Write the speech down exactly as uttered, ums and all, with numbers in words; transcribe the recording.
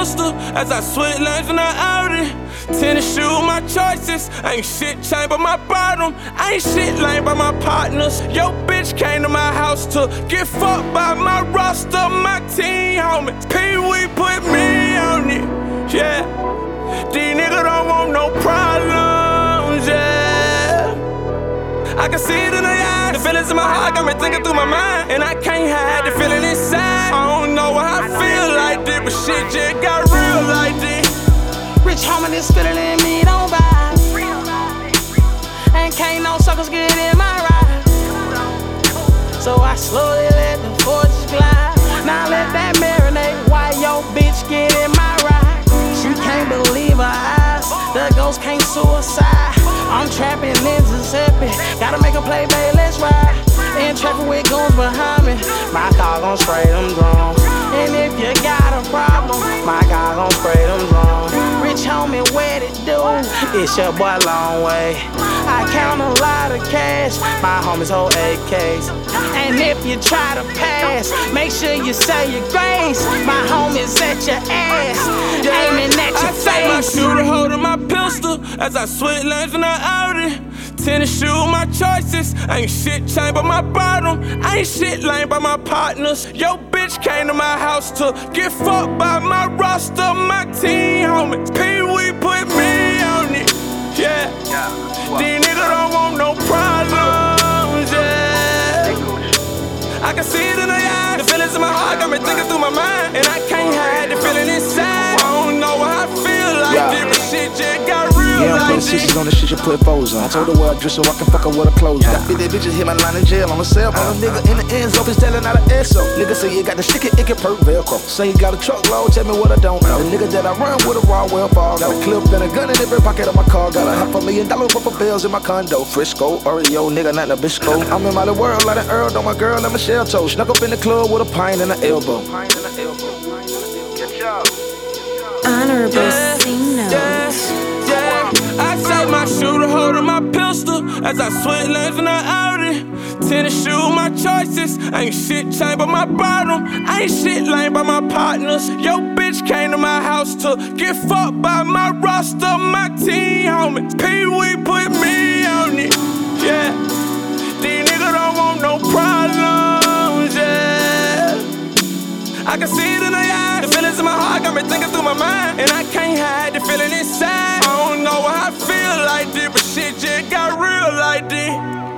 pistol as I switch lanes in the Audi. Tennis shoes, my choices. Ain't shit changed but my bottom. Ain't shit lame by my partners. Yo, bitch came to my house to get fucked by my roster. My team, homie. Pee-wee put me on it. Yeah. These niggas don't want no problems. Yeah. I can see it in their eyes. The feelings in my heart got me thinking through my mind. And I can't hide the feeling inside. I don't know how I feel like this, but shit just got real like this. Rich homie, this feeling in me don't vibe. And can't no suckers get in my ride. So I slowly let the forces glide. Now let that marinate while your bitch get in my ride. She can't believe her eyes. The ghost can't suicide. I'm trapping in Giuseppe. Gotta make a play, babe, let's ride. In traffic with goons behind me. My car gon' spray them drones. And if you got a problem, my car gon' spray them drones. Rich homie, what it do? It's your boy Long Way. I count a lot of cash. My homies hold A Ks. And if you try to pass, make sure you say your grace. My homies at your ass, aiming at your I face. take my shooter holding my pistol as I switch lanes in the Audi. Tennis shoes, my choices. Ain't shit changed but my bottom. Ain't shit lame by my partners. Yo, bitch came to my house to get fucked by my roster. My team, homie. Pee-wee put me on it. Yeah. These niggas don't want no problems. Yeah. I can see it in their eyes. The feelings in my heart got me thinking through my mind. And I can't hide the feeling inside. I don't know how I feel like yeah. this, but shit just got real yeah, I'm like putting sixes on the shit you put foes on. I told her where I dress so I can fuck her with her clothes on. Got fifty bitches hit my line in jail on the cell phone. A nigga in the end zone is telling out of S O. Nigga say you got the sticky, it can perk Velcro. Say you got a truckload, tell me what I don't know. The nigga that I run with a raw well fall. Got a clip and a gun in every pocket of my car. Got a half a million dollar worth of bills in my condo. Frisco, Oreo, nigga, not in a Bisco. I'm in my little world like an Earl on my girl and Michelle Toe. Snuck up in the club with a pint and an elbow. Good job. Honorable Yeah, C notes. yeah, yeah. I take my shooter holding my pistol as I switch lanes in the Audi. Tennis shoes, my choices. Ain't shit changed but my bottom. Ain't shit lame by my partners. Yo, bitch came to my house to get fucked by my roster. My team, homie. Pee-wee put me on it. Yeah. These niggas don't want no problems. Yeah. I can see it in their eyes. The feelings in my heart got me thinking through my mind. And I can't hide the feeling inside. I don't know how I feel like this, but shit just got real like this.